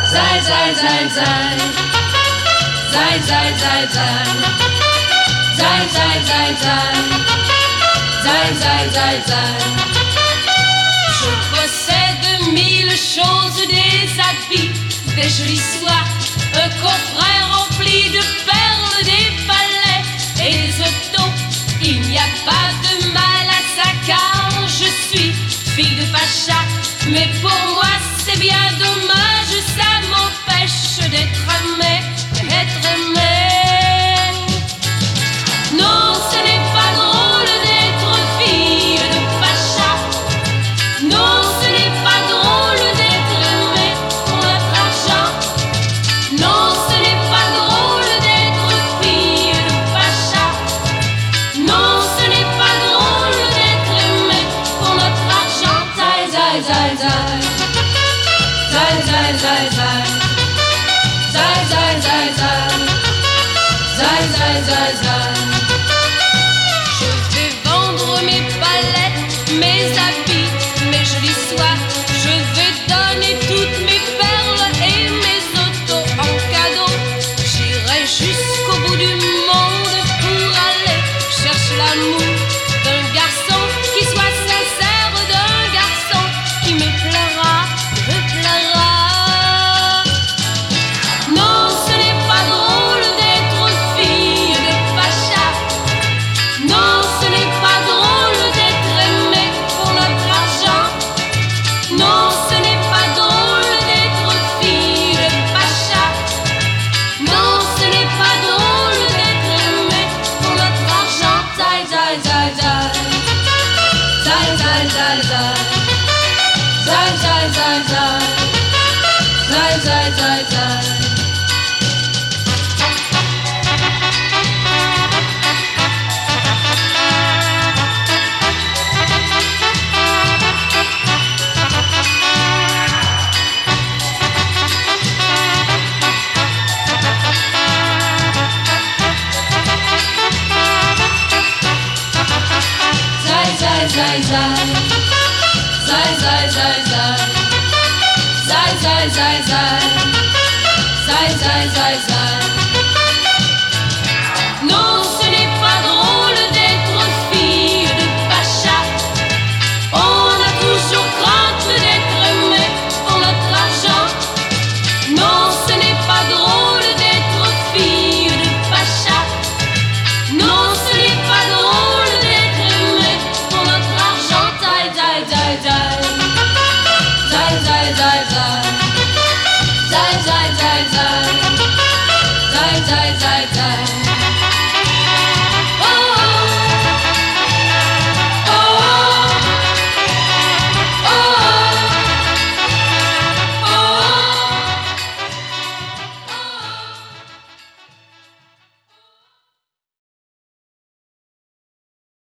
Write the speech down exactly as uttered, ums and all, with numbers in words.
Sei, sei, sei, sei. Sei, sei, sei, sei. Sei, sei, sei, sei. Sei, sei, sei, sei. Je possède mille choses, des habits, des jolis soies, un coffret rempli de perles, des palais et des autos. Il n'y a pas de mal à ça car je suis fille de Pacha. Mais pour moi c'est bien dommage, ça m'empêche d'être aimée, d'être aimée. Non, ce n'est pas drôle d'être fille de Pacha. Non, ce n'est pas drôle d'être aimée pour notre argent. Non, ce n'est pas drôle d'être fille de Pacha. Non, ce n'est pas drôle d'être aimée pour notre argent. Zai, zai, zai, zai. Zai, zai, zai, zai. Zai, zai, zai, zai. Zai, zai, zai, zai. Je vais vendre mes palettes, mes habits, mes jolis soies. Je vais donner toutes mes perles et mes autos en cadeau. J'irai jusqu'au bout du monde pour aller chercher l'amour d'un garçon qui soit sincère, d'un garçon qui me plaira, me plaira. Non, ce n'est pas drôle d'être fille de Pacha. Non, ce n'est pas drôle d'être aimée pour notre argent. Non, ce n'est pas drôle d'être fille de Pacha. Non, ce n'est pas drôle d'être aimée pour notre argent. Zai, zai, zai, zai. Zai, zai, zai, zai. Zai, zai, zai, zai. Zai, zai, zai, zai. Zai, zai, zai, zai. Zai, zai, zai, zai. Zai, zai, zai, zai. Zai, zai, zai, zai. Non, ce n'est pas drôle d'être fille de Pacha. On a toujours crainte d'être aimé pour notre argent. Non, ce n'est pas drôle d'être fille de Pacha. Non, ce n'est pas drôle d'être aimé pour notre argent. Zai, zai, zai, zai. Zai, zai, zai, zai. Zai, zai, zai, zai. Zai, zai, zai, zai.